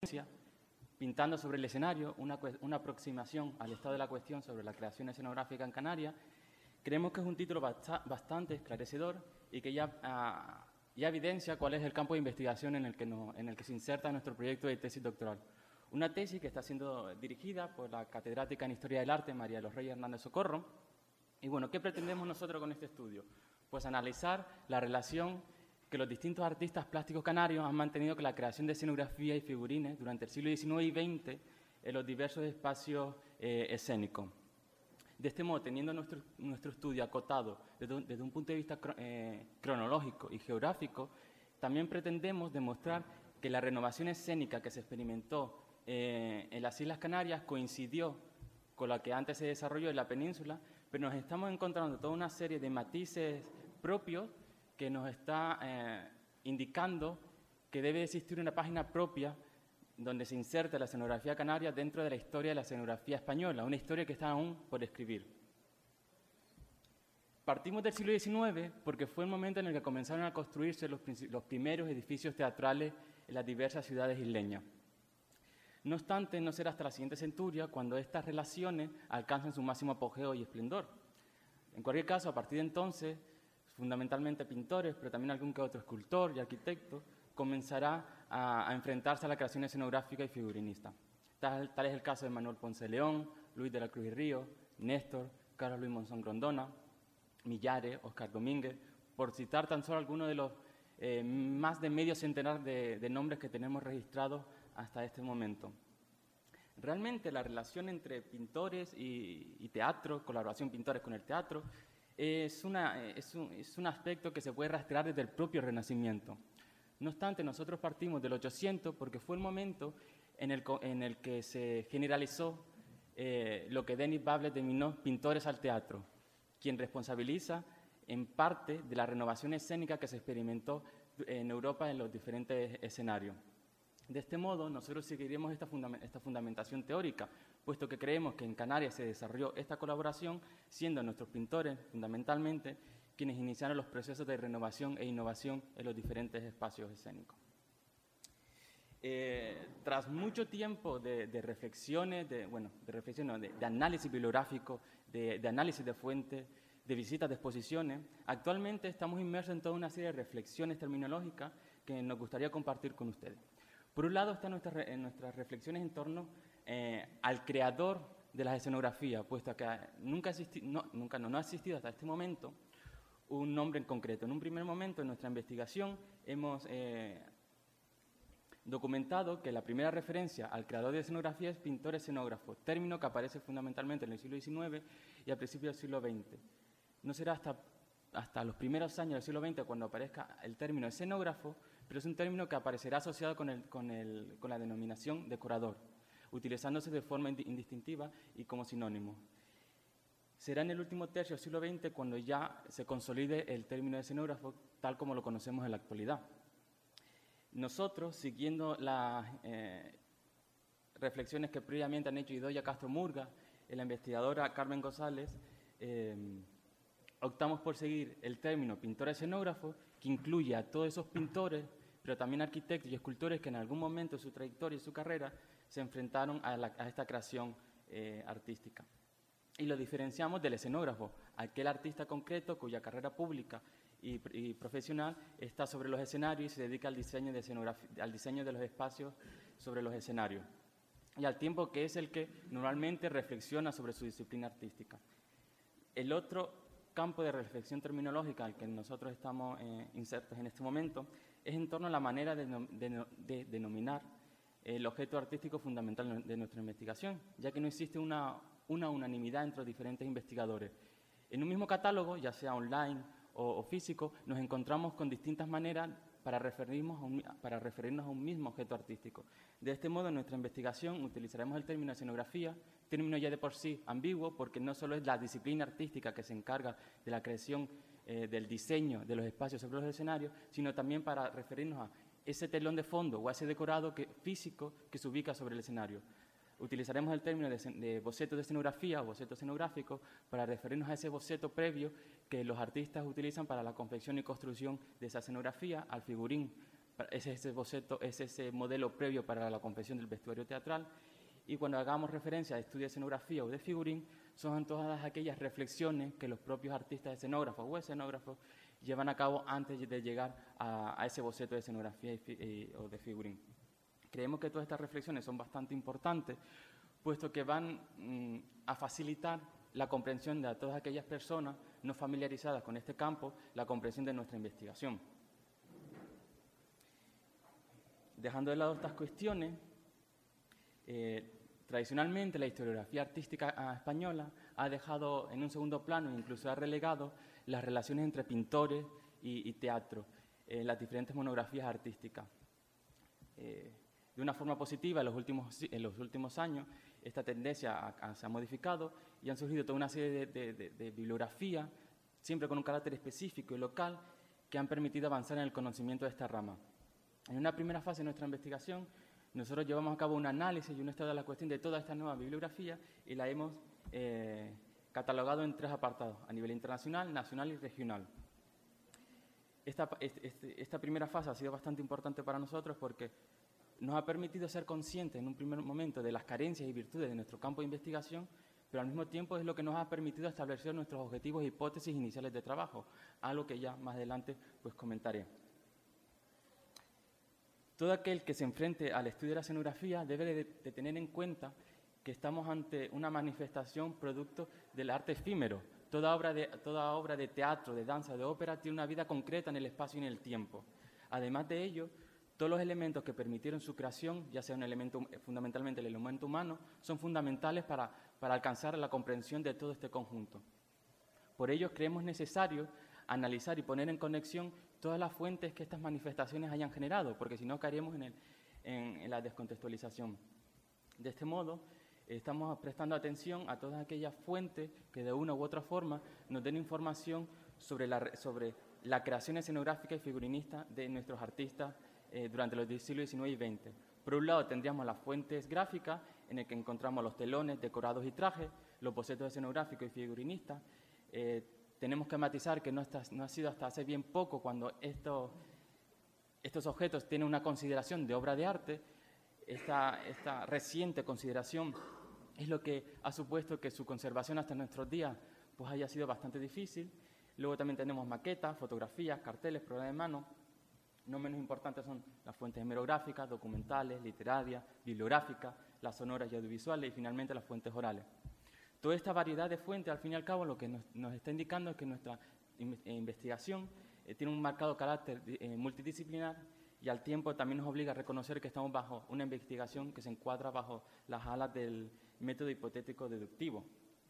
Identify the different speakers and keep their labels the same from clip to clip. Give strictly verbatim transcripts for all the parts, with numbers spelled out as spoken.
Speaker 1: pintando sobre el escenario una, una aproximación al estado de la cuestión sobre la creación escenográfica en Canarias, creemos que es un título bast bastante esclarecedor y que ya, uh, ya evidencia cuál es el campo de investigación en el, que no, en el que se inserta nuestro proyecto de tesis doctoral. Una tesis que está siendo dirigida por la catedrática en Historia del Arte, María de los Reyes Hernández Socorro. Y bueno, ¿qué pretendemos nosotros con este estudio? Pues analizar la relación que los distintos artistas plásticos canarios han mantenido con la creación de escenografía y figurines durante el siglo diecinueve y veinte en los diversos espacios eh, escénicos. De este modo, teniendo nuestro, nuestro estudio acotado desde, desde un punto de vista eh, cronológico y geográfico, también pretendemos demostrar que la renovación escénica que se experimentó eh, en las Islas Canarias coincidió con la que antes se desarrolló en la península, pero nos estamos encontrando toda una serie de matices propios que nos está eh, indicando que debe existir una página propia donde se inserta la escenografía canaria dentro de la historia de la escenografía española, una historia que está aún por escribir. Partimos del siglo diecinueve porque fue el momento en el que comenzaron a construirse los, los primeros edificios teatrales en las diversas ciudades isleñas. No obstante, no será hasta la siguiente centuria cuando estas relaciones alcanzan su máximo apogeo y esplendor. En cualquier caso, a partir de entonces, fundamentalmente pintores, pero también algún que otro escultor y arquitecto, comenzará a, a enfrentarse a la creación escenográfica y figurinista. Tal, tal es el caso de Manuel Ponce de León, Luis de la Cruz y Río, Néstor, Carlos Luis Monzón Grondona, Millares, Óscar Domínguez, por citar tan solo algunos de los eh, más de medio centenar de, de nombres que tenemos registrados hasta este momento. Realmente la relación entre pintores y, y teatro, colaboración pintores con el teatro, es, una, es, un, es un aspecto que se puede rastrear desde el propio Renacimiento. No obstante, nosotros partimos del ochocientos porque fue el momento en el, en el que se generalizó eh, lo que Denis Bables denominó pintores al teatro, quien responsabiliza en parte de la renovación escénica que se experimentó en Europa en los diferentes escenarios. De este modo, nosotros seguiremos esta, fundament esta fundamentación teórica, puesto que creemos que en Canarias se desarrolló esta colaboración, siendo nuestros pintores, fundamentalmente, quienes iniciaron los procesos de renovación e innovación en los diferentes espacios escénicos. Eh, tras mucho tiempo de, de reflexiones, de, bueno, de, reflexión, no, de, de análisis bibliográfico, de, de análisis de fuentes, de visitas de exposiciones, actualmente estamos inmersos en toda una serie de reflexiones terminológicas que nos gustaría compartir con ustedes. Por un lado están nuestras, en nuestras reflexiones en torno eh, al creador de las escenografías, puesto que nunca, existi no, nunca no, no ha existido hasta este momento un nombre en concreto. En un primer momento, en nuestra investigación, hemos eh, documentado que la primera referencia al creador de escenografía es pintor escenógrafo, término que aparece fundamentalmente en el siglo diecinueve y a principios del siglo veinte. No será hasta, hasta los primeros años del siglo veinte cuando aparezca el término escenógrafo, pero es un término que aparecerá asociado con, el, con, el, con la denominación decorador, utilizándose de forma indistintiva y como sinónimo. Será en el último tercio del siglo veinte cuando ya se consolide el término de escenógrafo tal como lo conocemos en la actualidad. Nosotros, siguiendo las eh, reflexiones que previamente han hecho Idoia Castro Murga y la investigadora Carmen González, eh, optamos por seguir el término pintor escenógrafo, que incluye a todos esos pintores, pero también arquitectos y escultores que en algún momento de su trayectoria y su carrera se enfrentaron a, la, a esta creación eh, artística. Y lo diferenciamos del escenógrafo, aquel artista concreto cuya carrera pública y, y profesional está sobre los escenarios y se dedica al diseño, de escenografía, al diseño de los espacios sobre los escenarios, y al tiempo que es el que normalmente reflexiona sobre su disciplina artística. El otro campo de reflexión terminológica al que nosotros estamos eh, insertos en este momento es en torno a la manera de, de, de denominar el objeto artístico fundamental de nuestra investigación, ya que no existe una, una unanimidad entre los diferentes investigadores. En un mismo catálogo, ya sea online o, o físico, nos encontramos con distintas maneras para referirnos, a un, para referirnos a un mismo objeto artístico. De este modo, en nuestra investigación utilizaremos el término escenografía, término ya de por sí ambiguo, porque no solo es la disciplina artística que se encarga de la creación eh, del diseño de los espacios sobre los escenarios, sino también para referirnos a ese telón de fondo o a ese decorado que, físico que se ubica sobre el escenario. Utilizaremos el término de, de boceto de escenografía o boceto escenográfico para referirnos a ese boceto previo que los artistas utilizan para la confección y construcción de esa escenografía, al figurín es ese boceto, es ese modelo previo para la confección del vestuario teatral. Y cuando hagamos referencia a estudio de escenografía o de figurín, son todas aquellas reflexiones que los propios artistas escenógrafos o escenógrafos llevan a cabo antes de llegar a, a ese boceto de escenografía y fi, y, o de figurín. Creemos que todas estas reflexiones son bastante importantes, puesto que van mm, a facilitar la comprensión de a todas aquellas personas no familiarizadas con este campo, la comprensión de nuestra investigación. Dejando de lado estas cuestiones, eh, tradicionalmente la historiografía artística española ha dejado en un segundo plano, incluso ha relegado las relaciones entre pintores y, y teatro en las diferentes monografías artísticas. Eh, de una forma positiva, en los últimos, en los últimos años, esta tendencia a, a, se ha modificado y han surgido toda una serie de, de, de, de bibliografías, siempre con un carácter específico y local, que han permitido avanzar en el conocimiento de esta rama. En una primera fase de nuestra investigación, nosotros llevamos a cabo un análisis y un estudio de la cuestión de toda esta nueva bibliografía y la hemos eh, catalogado en tres apartados, a nivel internacional, nacional y regional. Esta, este, esta primera fase ha sido bastante importante para nosotros porque nos ha permitido ser conscientes en un primer momento de las carencias y virtudes de nuestro campo de investigación, pero al mismo tiempo es lo que nos ha permitido establecer nuestros objetivos e hipótesis iniciales de trabajo, algo que ya más adelante pues, comentaré. Todo aquel que se enfrente al estudio de la escenografía debe de, de tener en cuenta que estamos ante una manifestación producto del arte efímero. Toda obra, de, toda obra de teatro, de danza, de ópera tiene una vida concreta en el espacio y en el tiempo. Además de ello, todos los elementos que permitieron su creación, ya sea un elemento, fundamentalmente el elemento humano, son fundamentales para, para alcanzar la comprensión de todo este conjunto. Por ello, creemos necesario analizar y poner en conexión todas las fuentes que estas manifestaciones hayan generado, porque si no caeríamos en, el, en, en la descontextualización. De este modo, estamos prestando atención a todas aquellas fuentes que de una u otra forma nos den información sobre la, sobre la creación escenográfica y figurinista de nuestros artistas eh, durante los siglos diecinueve y veinte. Por un lado tendríamos las fuentes gráficas, en las que encontramos los telones, decorados y trajes, los bocetos escenográficos y figurinistas. Eh, tenemos que matizar que no, está, no ha sido hasta hace bien poco cuando esto, estos objetos tienen una consideración de obra de arte. Esta, esta reciente consideración es lo que ha supuesto que su conservación hasta nuestros días pues, haya sido bastante difícil. Luego también tenemos maquetas, fotografías, carteles, programas de mano. No menos importantes son las fuentes hemerográficas, documentales, literarias, bibliográficas, las sonoras y audiovisuales y finalmente las fuentes orales. Toda esta variedad de fuentes, al fin y al cabo, lo que nos, nos está indicando es que nuestra investigación eh, tiene un marcado carácter eh, multidisciplinar y al tiempo también nos obliga a reconocer que estamos bajo una investigación que se encuadra bajo las alas del método hipotético deductivo.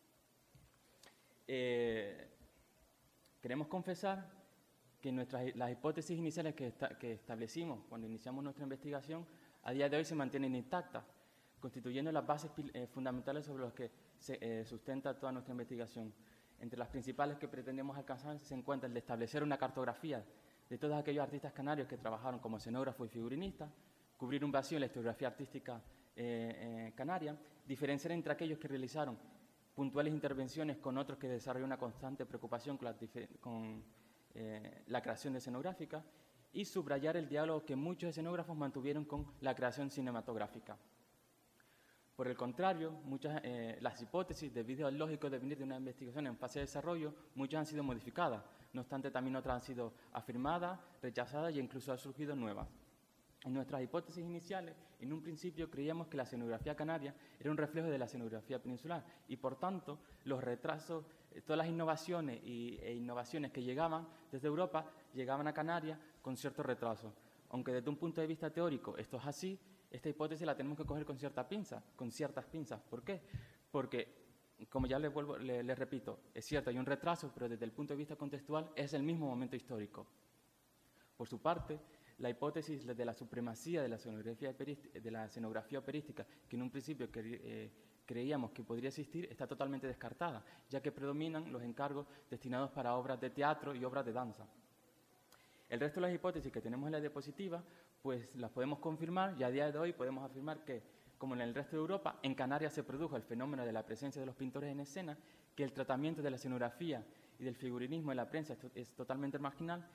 Speaker 1: Eh, queremos confesar que nuestras, las hipótesis iniciales que, esta, que establecimos cuando iniciamos nuestra investigación a día de hoy se mantienen intactas, constituyendo las bases eh, fundamentales sobre las que se eh, sustenta toda nuestra investigación. Entre las principales que pretendemos alcanzar se encuentra el de establecer una cartografía de todos aquellos artistas canarios que trabajaron como escenógrafos y figurinistas, cubrir un vacío en la historiografía artística eh, eh, canaria, diferenciar entre aquellos que realizaron puntuales intervenciones con otros que desarrollaron una constante preocupación con, la, con eh, la creación de escenográfica y subrayar el diálogo que muchos escenógrafos mantuvieron con la creación cinematográfica. Por el contrario, muchas, eh, las hipótesis debido al lógico devenir de una investigación en fase de desarrollo, muchas han sido modificadas. No obstante, también otras han sido afirmadas, rechazadas e incluso han surgido nuevas. En nuestras hipótesis iniciales, en un principio creíamos que la escenografía canaria era un reflejo de la escenografía peninsular y, por tanto, los retrasos, eh, todas las innovaciones y, e innovaciones que llegaban desde Europa llegaban a Canarias con cierto retraso. Aunque desde un punto de vista teórico esto es así, esta hipótesis la tenemos que coger con cierta pinza, con ciertas pinzas. ¿Por qué? Porque, como ya les, vuelvo, les, les repito, es cierto, hay un retraso, pero desde el punto de vista contextual es el mismo momento histórico. Por su parte, la hipótesis de la supremacía de la escenografía, de la escenografía operística, que en un principio cre, eh, creíamos que podría existir, está totalmente descartada, ya que predominan los encargos destinados para obras de teatro y obras de danza. El resto de las hipótesis que tenemos en la diapositiva, pues las podemos confirmar y a día de hoy podemos afirmar que, como en el resto de Europa, en Canarias se produjo el fenómeno de la presencia de los pintores en escena, que el tratamiento de la escenografía y del figurinismo en la prensa es, es totalmente marginal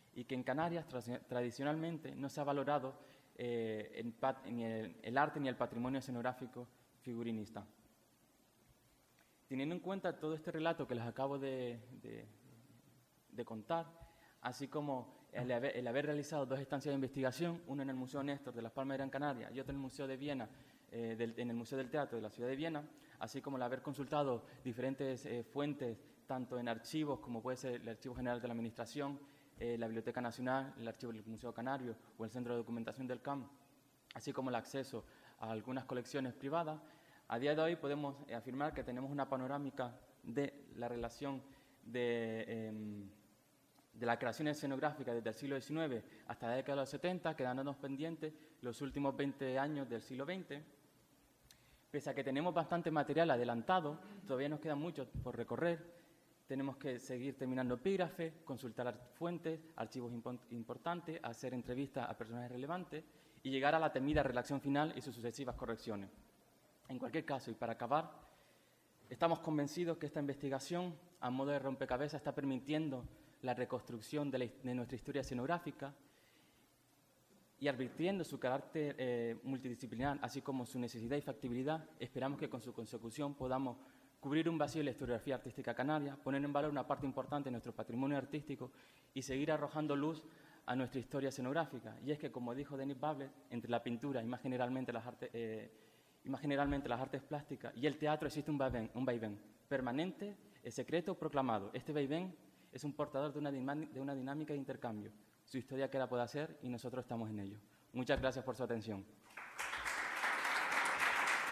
Speaker 1: y que en Canarias tra tradicionalmente no se ha valorado eh, en ni el, el arte ni el patrimonio escenográfico figurinista. Teniendo en cuenta todo este relato que les acabo de, de, de contar, así como el haber, el haber realizado dos estancias de investigación, una en el Museo Néstor de Las Palmas de Gran Canaria y otra en el Museo de Viena, eh, del, en el Museo del Teatro de la ciudad de Viena, así como el haber consultado diferentes eh, fuentes, tanto en archivos como puede ser el Archivo General de la Administración, eh, la Biblioteca Nacional, el Archivo del Museo Canario o el Centro de Documentación del C A M, así como el acceso a algunas colecciones privadas, a día de hoy podemos eh, afirmar que tenemos una panorámica de la relación de... Eh, de la creación escenográfica desde el siglo diecinueve hasta la década de los setenta, quedándonos pendientes los últimos veinte años del siglo veinte. Pese a que tenemos bastante material adelantado, todavía nos queda mucho por recorrer. Tenemos que seguir terminando epígrafes, consultar fuentes, archivos imp importantes, hacer entrevistas a personajes relevantes y llegar a la temida redacción final y sus sucesivas correcciones. En cualquier caso, y para acabar, estamos convencidos que esta investigación, a modo de rompecabezas, está permitiendo la reconstrucción de, la, de nuestra historia escenográfica y advirtiendo su carácter eh, multidisciplinar, así como su necesidad y factibilidad, esperamos que con su consecución podamos cubrir un vacío en la historiografía artística canaria, poner en valor una parte importante de nuestro patrimonio artístico y seguir arrojando luz a nuestra historia escenográfica. Y es que, como dijo Denis Bablet, entre la pintura y más generalmente las artes, eh, y más generalmente las artes plásticas y el teatro existe un vaivén, un vaivén permanente, secreto, proclamado. Este vaivén es un portador de una, de una dinámica de intercambio. Su historia que la puede hacer y nosotros estamos en ello. Muchas gracias por su atención.